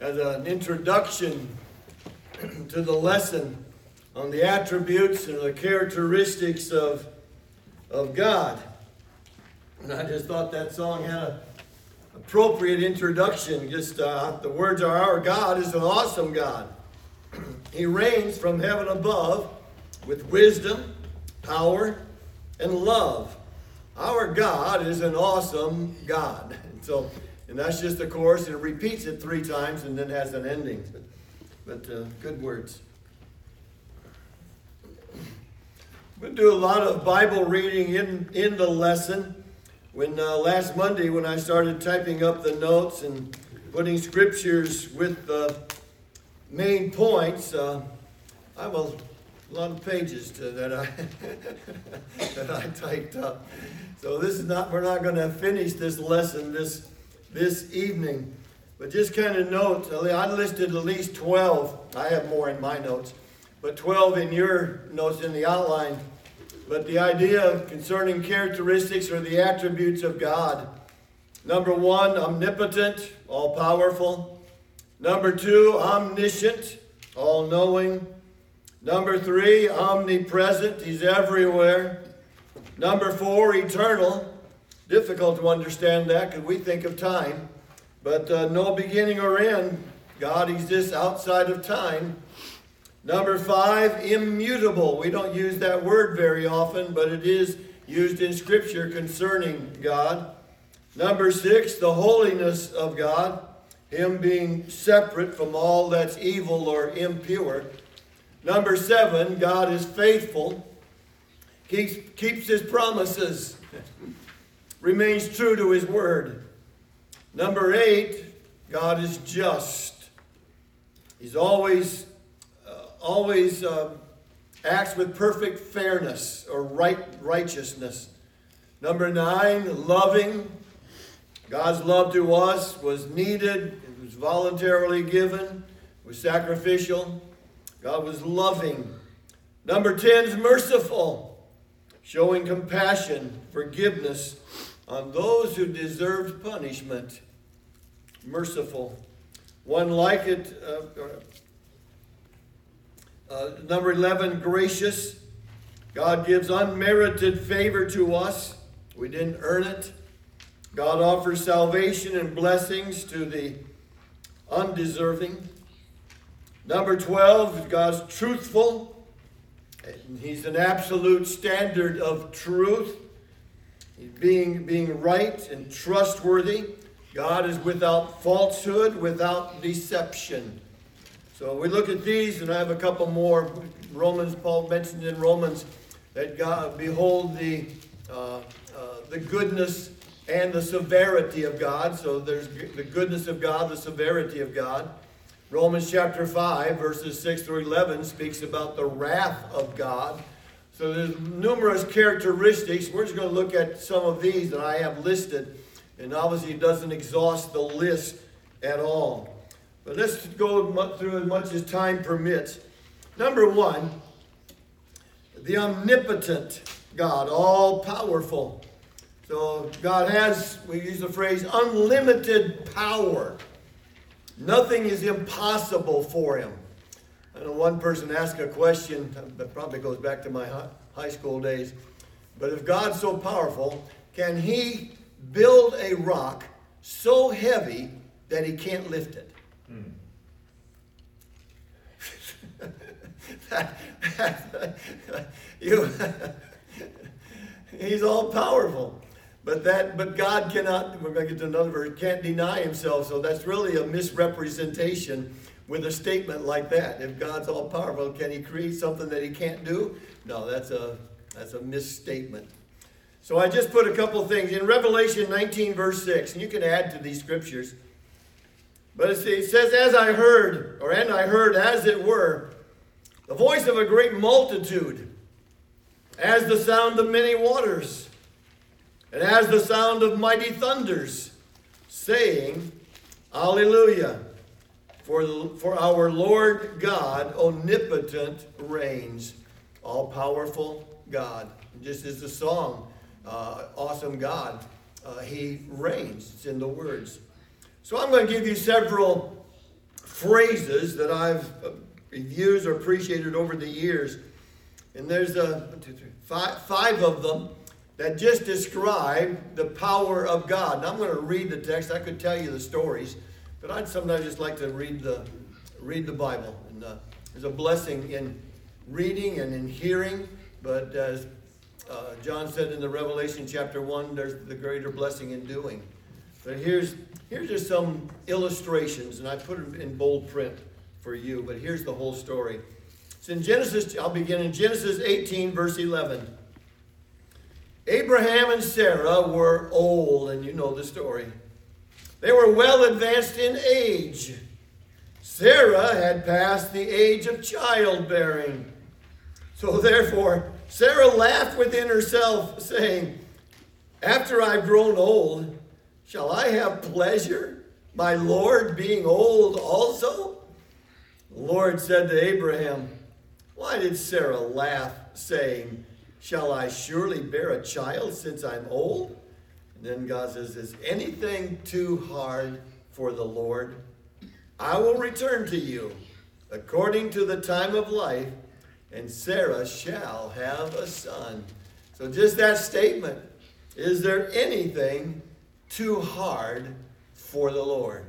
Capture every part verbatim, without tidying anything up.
as an introduction to the lesson on the attributes and the characteristics of, of God. And I just thought that song had an appropriate introduction. Just uh, the words are, our God is an awesome God. He reigns from heaven above with wisdom, power, and love. Our God is an awesome God. And so, and that's just the chorus, and it repeats it three times and then has an ending. But, but uh, good words. We'll do a lot of Bible reading in, in the lesson. When uh, last Monday, when I started typing up the notes and putting scriptures with the main points, uh, I have a lot of pages to, that I that I typed up. So this is not we're not going to finish this lesson this this evening, but just kind of note. I listed at least twelve. I have more in my notes, but twelve in your notes in the outline. But the idea concerning characteristics or the attributes of God. Number one, omnipotent, all-powerful. Number two, omniscient, all-knowing. Number three, omnipresent, he's everywhere. Number four, eternal. Difficult to understand that because we think of time. But uh, no beginning or end. God exists outside of time. Number five, immutable. We don't use that word very often, but it is used in Scripture concerning God. Number six, the holiness of God. Him being separate from all that's evil or impure. Number seven, God is faithful. Keeps, keeps his promises. Remains true to his word. Number eight, God is just. He's always always uh, acts with perfect fairness or right righteousness. Number nine, loving. God's love to us was needed. It was voluntarily given. It was sacrificial. God was loving. Number ten is merciful, showing compassion, forgiveness on those who deserved punishment. Merciful. One like it, uh, Uh, number eleven, gracious. God gives unmerited favor to us. We didn't earn it. God offers salvation and blessings to the undeserving. Number twelve, God's truthful. He's an absolute standard of truth. He's being, being right and trustworthy. God is without falsehood, without deception. So we look at these, and I have a couple more. Romans, Paul mentioned in Romans that God, behold the uh, uh, the goodness and the severity of God. So there's the goodness of God, the severity of God. Romans chapter five, verses six through eleven speaks about the wrath of God. So there's numerous characteristics. We're just going to look at some of these that I have listed. And obviously it doesn't exhaust the list at all. But let's go through as much as time permits. Number one, the omnipotent God, all-powerful. So God has, we use the phrase, unlimited power. Nothing is impossible for him. I know one person asked a question that probably goes back to my high school days. But if God's so powerful, can he build a rock so heavy that he can't lift it? Hmm. that, that, you, he's all powerful, but that but God cannot. We're going to get to another verse. Can't deny himself. So that's really a misrepresentation with a statement like that. If God's all powerful, can he create something that he can't do? No, that's a that's a misstatement. So I just put a couple of things in Revelation nineteen, verse six, and you can add to these scriptures. But it says, as I heard, or and I heard as it were, the voice of a great multitude, as the sound of many waters, and as the sound of mighty thunders, saying, Alleluia, for, the, for our Lord God, omnipotent, reigns, all-powerful God. Just as the song, uh, Awesome God, uh, he reigns. It's in the words. So I'm going to give you several phrases that I've used or appreciated over the years. And there's a, one, two, three, five, five of them that just describe the power of God. And I'm going to read the text. I could tell you the stories, but I'd sometimes just like to read the read the Bible. And uh, there's a blessing in reading and in hearing, but as uh, John said in the Revelation chapter one, there's the greater blessing in doing. But here's here's just some illustrations, and I put them in bold print for you, but here's the whole story. It's in Genesis, I'll begin in Genesis eighteen, verse eleven. Abraham and Sarah were old, and you know the story. They were well advanced in age. Sarah had passed the age of childbearing. So therefore, Sarah laughed within herself, saying, after I've grown old, shall I have pleasure, my Lord being old also? The Lord said to Abraham, why did Sarah laugh, saying, shall I surely bear a child since I'm old? And then God says, is anything too hard for the Lord? I will return to you according to the time of life, and Sarah shall have a son. So just that statement, is there anything too hard for the Lord?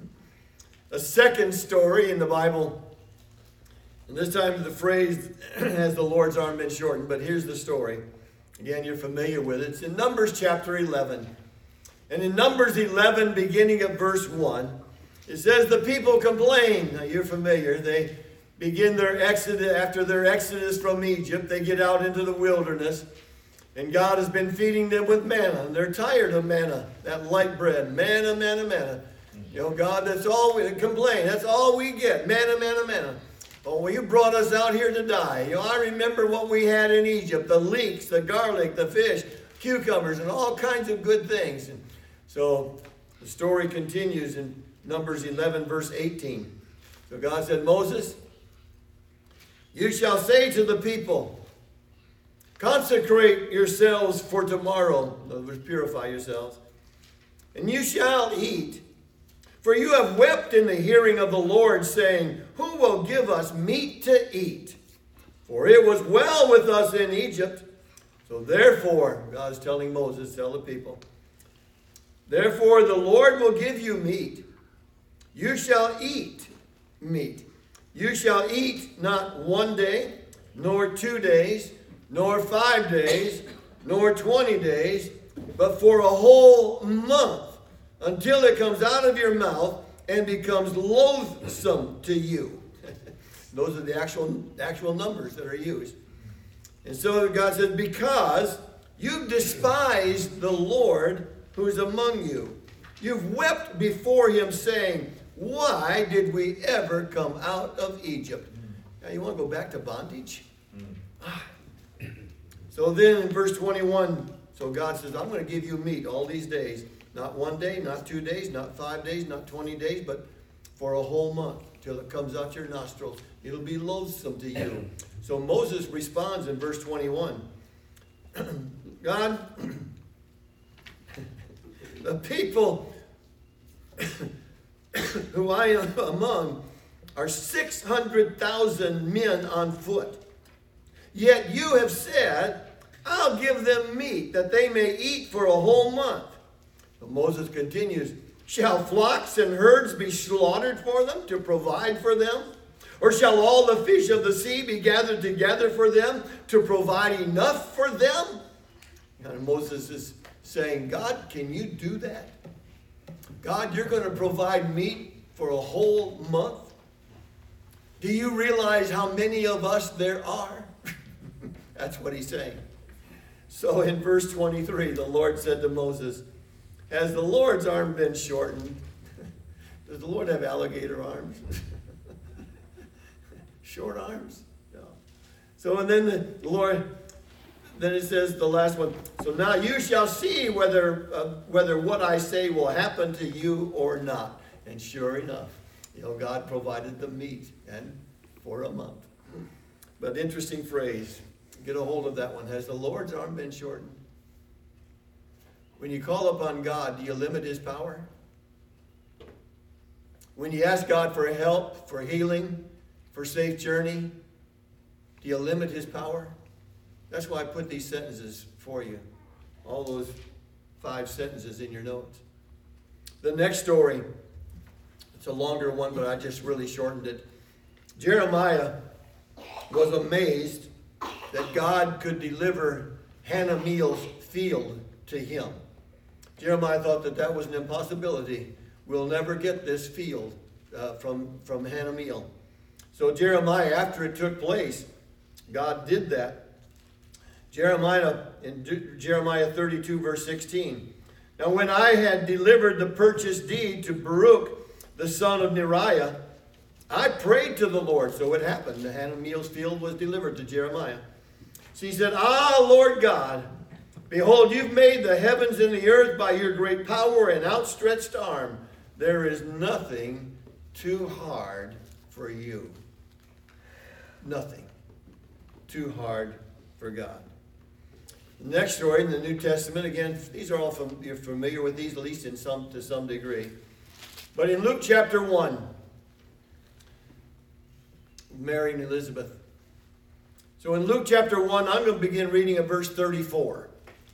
A second story in the Bible, and this time the phrase has the Lord's arm been shortened, but here's the story. Again, you're familiar with it. It's in Numbers chapter eleven. And in Numbers eleven, beginning at verse one, it says the people complain. Now you're familiar. They begin their exodus, after their exodus from Egypt, they get out into the wilderness. And God has been feeding them with manna. And they're tired of manna, that light bread. Manna, manna, manna. You know, God, that's all we complain. That's all we get. Manna, manna, manna. Oh, well, you brought us out here to die. You know, I remember what we had in Egypt. The leeks, the garlic, the fish, cucumbers, and all kinds of good things. And so the story continues in Numbers eleven, verse eighteen. So God said, Moses, you shall say to the people, consecrate yourselves for tomorrow. In other words, purify yourselves. And you shall eat. For you have wept in the hearing of the Lord, saying, who will give us meat to eat? For it was well with us in Egypt. So therefore, God is telling Moses, tell the people, therefore the Lord will give you meat. You shall eat meat. You shall eat not one day, nor two days, nor five days, nor twenty days, but for a whole month, until it comes out of your mouth and becomes loathsome to you. Those are the actual, actual numbers that are used. And so God says, because you've despised the Lord who is among you. You've wept before him, saying, why did we ever come out of Egypt? Now, you want to go back to bondage? So then in verse twenty-one, so God says, I'm going to give you meat all these days. Not one day, not two days, not five days, not twenty days, but for a whole month till it comes out your nostrils. It'll be loathsome to you. So Moses responds in verse twenty-one. God, the people who I am among are six hundred thousand men on foot. Yet you have said, I'll give them meat that they may eat for a whole month. But Moses continues, shall flocks and herds be slaughtered for them to provide for them? Or shall all the fish of the sea be gathered together for them to provide enough for them? And Moses is saying, God, can you do that? God, you're going to provide meat for a whole month? Do you realize how many of us there are? That's what he's saying. So in verse twenty-three, the Lord said to Moses, has the Lord's arm been shortened? Does the Lord have alligator arms? Short arms? No. So and then the Lord, then it says the last one. So now you shall see whether uh, whether what I say will happen to you or not. And sure enough, you know, God provided the meat and for a month. But interesting phrase. Get a hold of that one. Has the Lord's arm been shortened? When you call upon God, do you limit his power? When you ask God for help, for healing, for safe journey, do you limit his power? That's why I put these sentences for you. All those five sentences in your notes. The next story, it's a longer one, but I just really shortened it. Jeremiah was amazed that God could deliver Hanameel's field to him. Jeremiah thought that that was an impossibility. We'll never get this field uh, from, from Hanameel. So Jeremiah, after it took place, God did that. Jeremiah, in D- Jeremiah thirty-two, verse sixteen. Now when I had delivered the purchase deed to Baruch, the son of Neriah, I prayed to the Lord. So it happened. The Hanameel's field was delivered to Jeremiah. So he said, Ah, Lord God, behold, you've made the heavens and the earth by your great power and outstretched arm. There is nothing too hard for you. Nothing too hard for God. The next story in the New Testament, again, these are all from, you're familiar with these, at least in some to some degree. But in Luke chapter one, Mary and Elizabeth. So in Luke chapter one, I'm going to begin reading at verse thirty-four.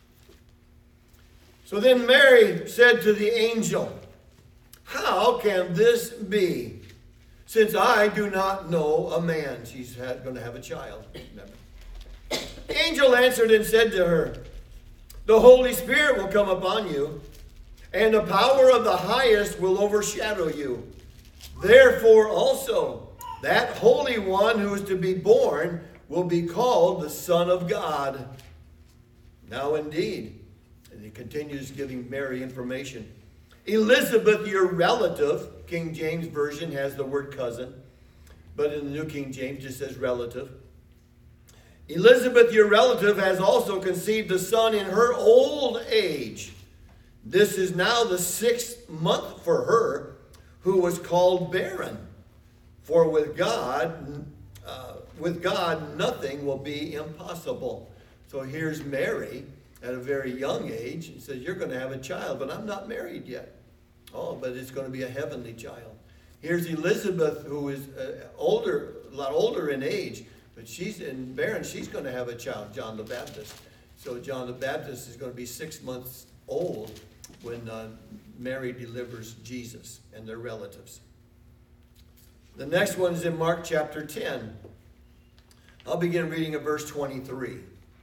So then Mary said to the angel, how can this be, since I do not know a man? She's had, going to have a child. Remember. The angel answered and said to her, the Holy Spirit will come upon you, and the power of the highest will overshadow you. Therefore also, that Holy One who is to be born will be called the Son of God. Now indeed, and he continues giving Mary information. Elizabeth, your relative, King James Version has the word cousin, but in the New King James just says relative. Elizabeth, your relative, has also conceived a son in her old age. This is now the sixth month for her, who was called barren. For with God, uh, with God, nothing will be impossible. So here's Mary at a very young age. He says, you're going to have a child, but I'm not married yet. Oh, but it's going to be a heavenly child. Here's Elizabeth, who is uh, older, a lot older in age, but she's in barren. She's going to have a child, John the Baptist. So John the Baptist is going to be six months old when uh, Mary delivers Jesus and their relatives. The next one is in Mark chapter ten. I'll begin reading at verse twenty-three.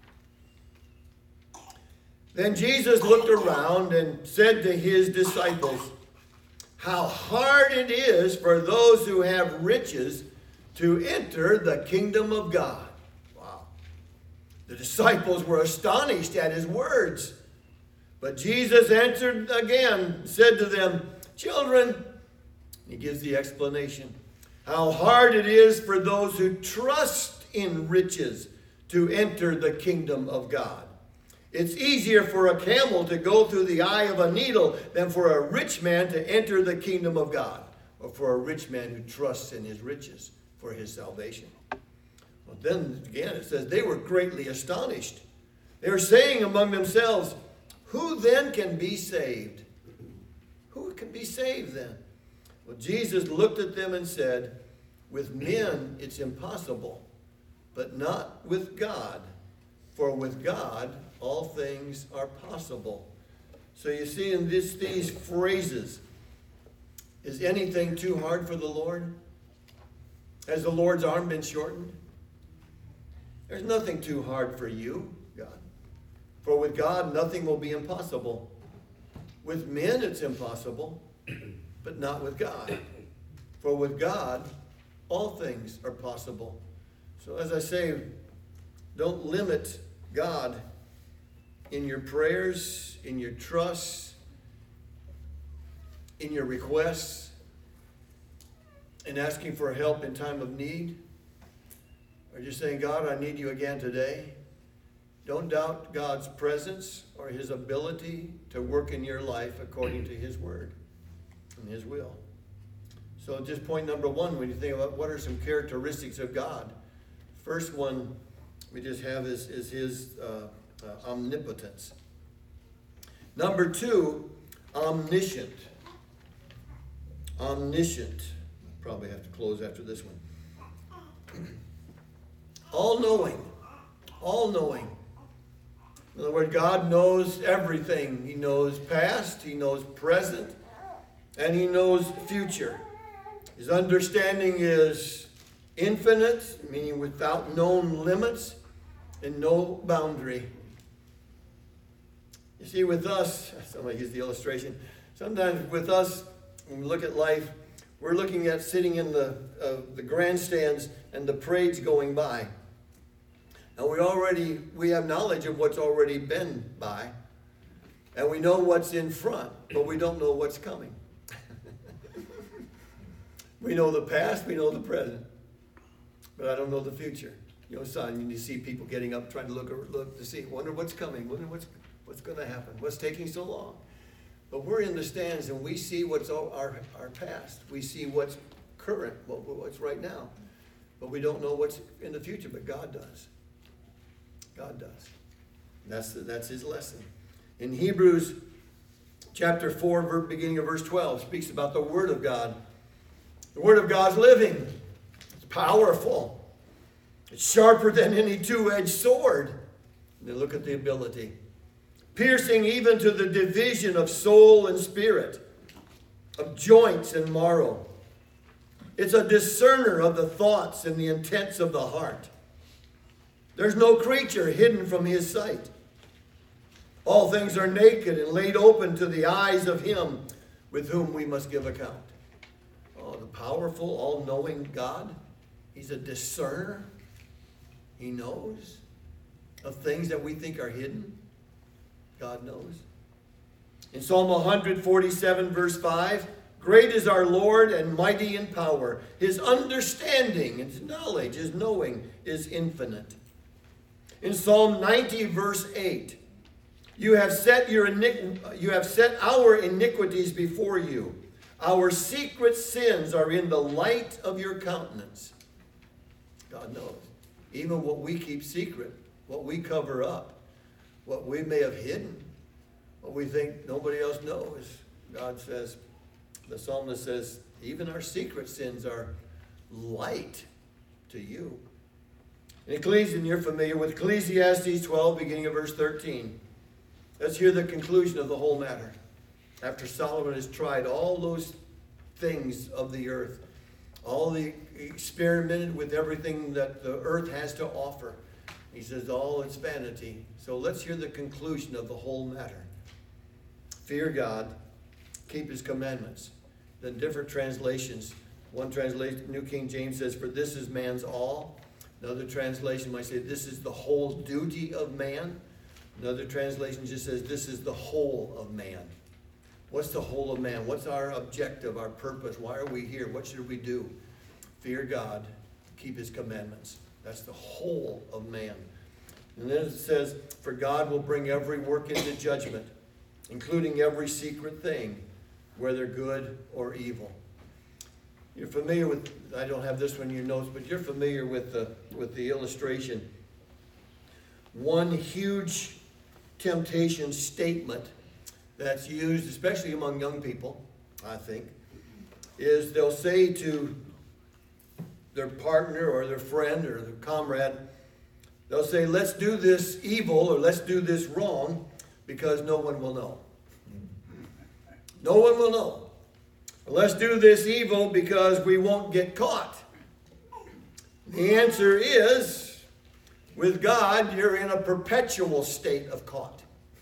Then Jesus looked around and said to his disciples, how hard it is for those who have riches to enter the kingdom of God. Wow. The disciples were astonished at his words. But Jesus answered again, said to them, children, he gives the explanation, how hard it is for those who trust in riches to enter the kingdom of God. It's easier for a camel to go through the eye of a needle than for a rich man to enter the kingdom of God, or for a rich man who trusts in his riches for his salvation. Well, then again it says they were greatly astonished. They were saying among themselves, who then can be saved? Who can be saved then? Well, Jesus looked at them and said, with men it's impossible, but not with God. For with God, all things are possible. So you see in this, these phrases, is anything too hard for the Lord? Has the Lord's arm been shortened? There's nothing too hard for you, God. For with God, nothing will be impossible. With men, it's impossible, but not with God. For with God, all things are possible. So as I say, don't limit God in your prayers, in your trust, in your requests, in asking for help in time of need. Or just saying, God, I need you again today. Don't doubt God's presence or his ability to work in your life according to his word and his will. So just point number one, when you think about what are some characteristics of God, first one we just have is, is his uh, uh, omnipotence. Number two, omniscient. omniscient. Probably have to close after this one. All-knowing. All-knowing. In other words, God knows everything. He knows past, He knows present, and He knows future. His understanding is infinite, meaning without known limits and no boundary. You see, with us, somebody used the illustration, sometimes with us, when we look at life, we're looking at sitting in the, uh, the grandstands and the parades going by. And we already, we have knowledge of what's already been by. And we know what's in front, but we don't know what's coming. We know the past, we know the present. But I don't know the future. You know, son, you see people getting up, trying to look, look to see, wonder what's coming, wonder what's, what's going to happen, what's taking so long. But we're in the stands and we see what's our, our past. We see what's current, what, what's right now. But we don't know what's in the future, but God does. God does. That's, that's his lesson. In Hebrews chapter four, beginning of verse twelve, speaks about the Word of God. The Word of God's living. It's powerful. It's sharper than any two-edged sword. And then look at the ability. Piercing even to the division of soul and spirit, of joints and marrow. It's a discerner of the thoughts and the intents of the heart. There's no creature hidden from his sight. All things are naked and laid open to the eyes of him with whom we must give account. Oh, the powerful, all-knowing God. He's a discerner. He knows of things that we think are hidden. God knows. In Psalm one forty-seven, verse five, great is our Lord and mighty in power. His understanding, his knowledge, his knowing is infinite. In Psalm ninety, verse eight, you have set your iniqu- you have set our iniquities before you. Our secret sins are in the light of your countenance. God knows. Even what we keep secret, what we cover up, what we may have hidden, what we think nobody else knows. God says, the psalmist says, even our secret sins are light to you. In Ecclesiastes, you're familiar with Ecclesiastes twelve, beginning of verse thirteen. Let's hear the conclusion of the whole matter. After Solomon has tried all those things of the earth, all the experimented with everything that the earth has to offer, he says all it's vanity. So let's hear the conclusion of the whole matter. Fear God, keep his commandments. Then different translations. One translation, New King James says, for this is man's all. Another translation might say, this is the whole duty of man. Another translation just says, this is the whole of man. What's the whole of man? What's our objective, our purpose? Why are we here? What should we do? Fear God, keep his commandments. That's the whole of man. And then it says, for God will bring every work into judgment, including every secret thing, whether good or evil. You're familiar with, I don't have this one in your notes, but you're familiar with the, with the illustration. One huge temptation statement that's used, especially among young people, I think, is they'll say to their partner or their friend or their comrade, they'll say, let's do this evil or let's do this wrong because no one will know. No one will know. Let's do this evil because we won't get caught. The answer is, with God, you're in a perpetual state of caught.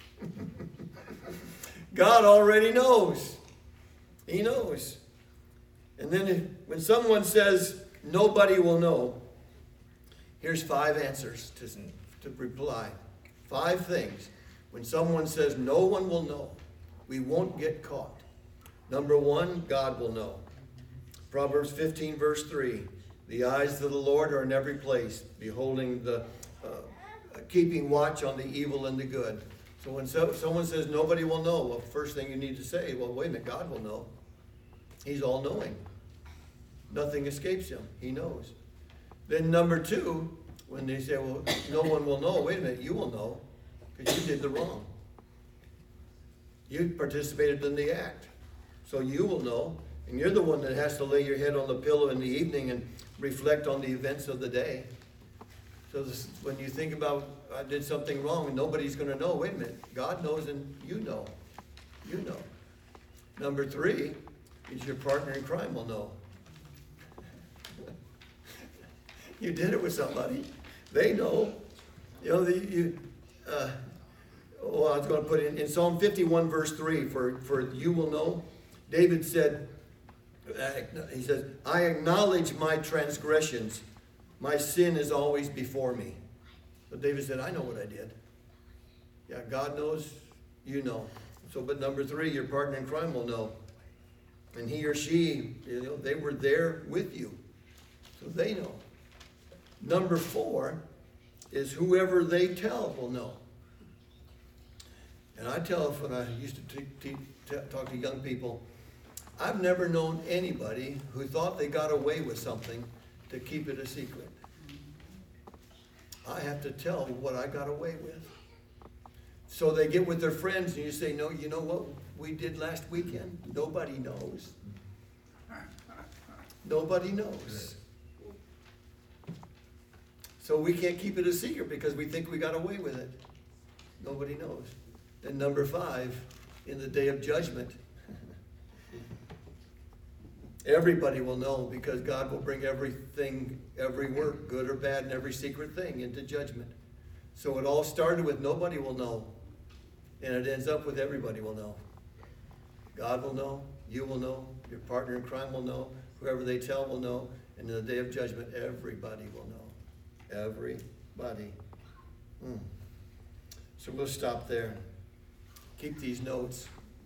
God already knows. He knows. And then when someone says, nobody will know, here's five answers to, to reply. Five things. When someone says, no one will know, we won't get caught. Number one, God will know. Proverbs fifteen, verse three. The eyes of the Lord are in every place, beholding the, uh, keeping watch on the evil and the good. So when so, someone says nobody will know, well, first thing you need to say, well, wait a minute, God will know. He's all-knowing. Nothing escapes him. He knows. Then number two, when they say, well, no one will know, wait a minute, you will know, because you did the wrong. You participated in the act. So you will know, And you're the one that has to lay your head on the pillow in the evening and reflect on the events of the day. So this, when you think about, I did something wrong, and nobody's going to know. Wait a minute. God knows and you know. You know. Number three is your partner in crime will know. You did it with somebody. They know. You know, the, you, uh, oh, I was going to put in, in Psalm fifty-one, verse three, for, for you will know. David said, he says, I acknowledge my transgressions. My sin is always before me. But David said, I know what I did. Yeah, God knows, you know. So, but number three, your partner in crime will know. And he or she, you know, they were there with you. So they know. Number four is whoever they tell will know. And I tell when I used to t- t- t- talk to young people, I've never known anybody who thought they got away with something to keep it a secret. I have to tell what I got away with. So they get with their friends and you say, no, you know what we did last weekend? Nobody knows. Nobody knows. So we can't keep it a secret because we think we got away with it. Nobody knows. And number five, in the day of judgment, everybody will know because God will bring everything, every work, good or bad, and every secret thing into judgment. So it all started with nobody will know. And it ends up with everybody will know. God will know, you will know, your partner in crime will know, whoever they tell will know, and in the day of judgment, everybody will know. Everybody. Hmm. So we'll stop there. Keep these notes.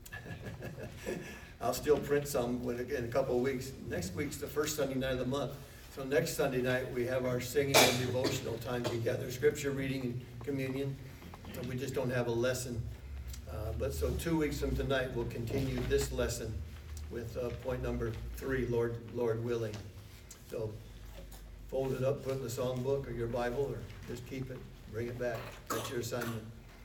I'll still print some when, in a couple of weeks. Next week's the first Sunday night of the month. So next Sunday night we have our singing and devotional time together, scripture reading and communion. And we just don't have a lesson. Uh, but so two weeks from tonight we'll continue this lesson with uh, point number three, Lord, Lord willing. So fold it up, put it in the songbook or your Bible, or just keep it, bring it back. That's your assignment.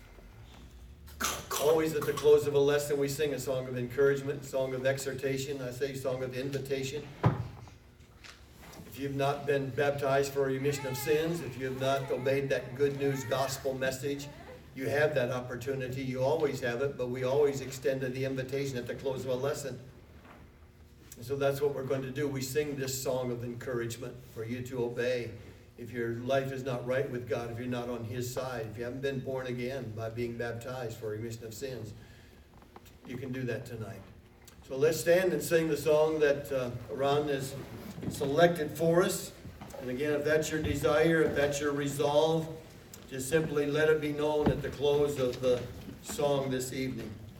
Always at the close of a lesson, we sing a song of encouragement, song of exhortation, I say song of invitation. If you've not been baptized for a remission of sins, if you have not obeyed that good news gospel message, you have that opportunity. You always have it, but we always extended the invitation at the close of a lesson. And so that's what we're going to do. We sing this song of encouragement for you to obey. If your life is not right with God, if you're not on His side, if you haven't been born again by being baptized for remission of sins, you can do that tonight. So let's stand and sing the song that uh, Ron has selected for us. And again, if that's your desire, if that's your resolve, just simply let it be known at the close of the song this evening.